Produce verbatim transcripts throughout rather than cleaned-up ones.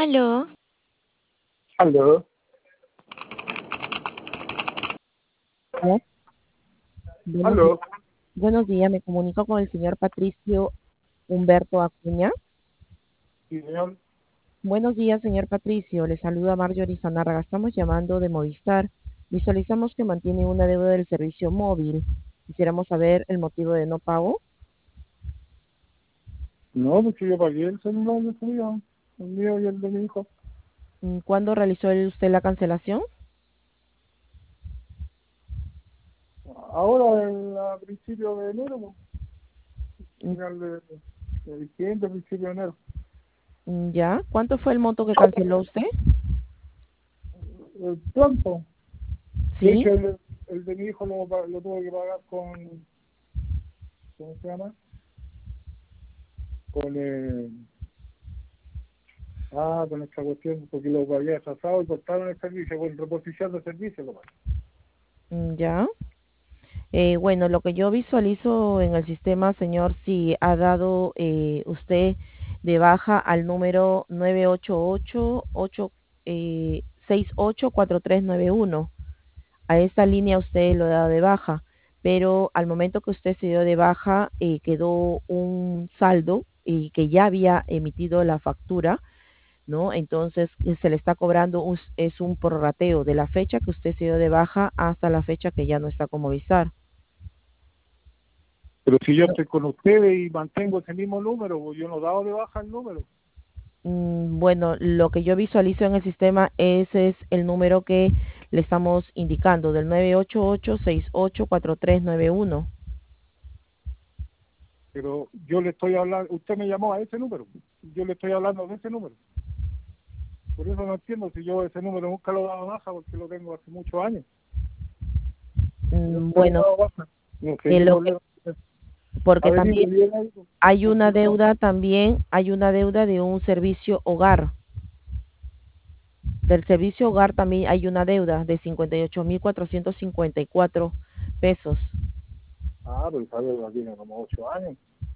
Aló. Aló. Hola. Buenos días. Aló. Buenos días, me comunico con el señor Patricio Humberto Acuña. Sí, señor. Buenos días, señor Patricio. Le saluda Marjorie Sanárraga. Estamos llamando de Movistar. Visualizamos que mantiene una deuda del servicio móvil. Quisiéramos saber el motivo de no pago. No, porque yo pagué el celular de su hijo, el mío y el de mi hijo. Mm, ¿Cuándo realizó el- usted la cancelación? Ahora, en, a principios de enero, pues, Mm, final de, de diciembre, principio de enero. mm, ¿Ya? ¿Cuánto fue el monto que canceló usted? El pronto. De Sí. hecho, el, el de mi hijo lo, pa- lo tuve que pagar con, ¿cómo se llama? Con, eh, ah, con esta cuestión, porque lo pagué atrasado y cortaron el servicio, con reposición de servicio, lo pagué. Mm, ¿Ya? Eh, bueno, lo que yo visualizo en el sistema, señor, si ha dado eh, usted de baja al número nueve ocho ocho, ocho, eh, seis ocho cuatro tres nueve uno. A esta línea usted lo ha dado de baja, pero al momento que usted se dio de baja eh, quedó un saldo y que ya había emitido la factura, ¿no? Entonces eh, se le está cobrando un- es un prorrateo de la fecha que usted se dio de baja hasta la fecha que ya no está como Vistar. Pero si yo estoy con ustedes y mantengo ese mismo número, pues yo no he dado de baja el número. Mm, Bueno, lo que yo visualizo en el sistema, ese es el número que le estamos indicando, del nueve ocho ocho, seis ocho cuatro tres nueve uno. Pero yo le estoy hablando, usted me llamó a ese número, yo le estoy hablando de ese número. Por eso no entiendo si yo ese número nunca lo he dado baja, porque lo tengo hace muchos años. Yo Mm, nunca lo he Bueno, dado baja. No sé eh, qué lo que, problema es. porque Averigüe también bien ahí, hay una porque no, deuda, también hay una deuda de un servicio hogar. Del servicio hogar también hay una deuda de cincuenta y ocho mil cuatrocientos cincuenta y cuatro pesos. ah, pero esa deuda tiene como ocho años.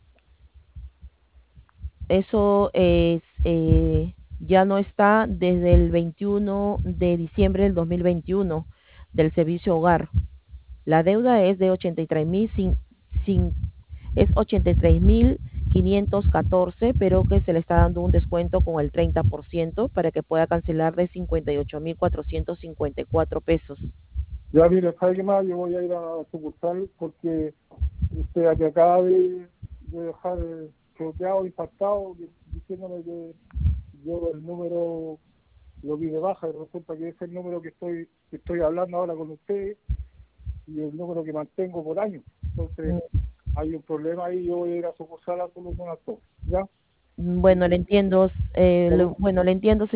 Eso es, eh, ya no está desde el veintiuno de diciembre del dos mil veintiuno del servicio hogar. La deuda es de ochenta y tres mil sin, sin, es ochenta y tres mil quinientos catorce, pero que se le está dando un descuento con el treinta por ciento para que pueda cancelar de cincuenta y ocho mil cuatrocientos cincuenta y cuatro pesos. Ya mire, ¿sabe qué más? Yo voy a ir a sucursal porque usted que acaba de, de dejar eh, choqueado, impactado, que- diciéndome que yo el número lo vi de baja y resulta que es el número que estoy que estoy hablando ahora con usted y el número que mantengo por año. Entonces, hay un problema ahí, yo voy a ir a sucursal a solucionar todo. ¿Ya? Bueno, le entiendo, eh, Salud. lo- bueno, le entiendo,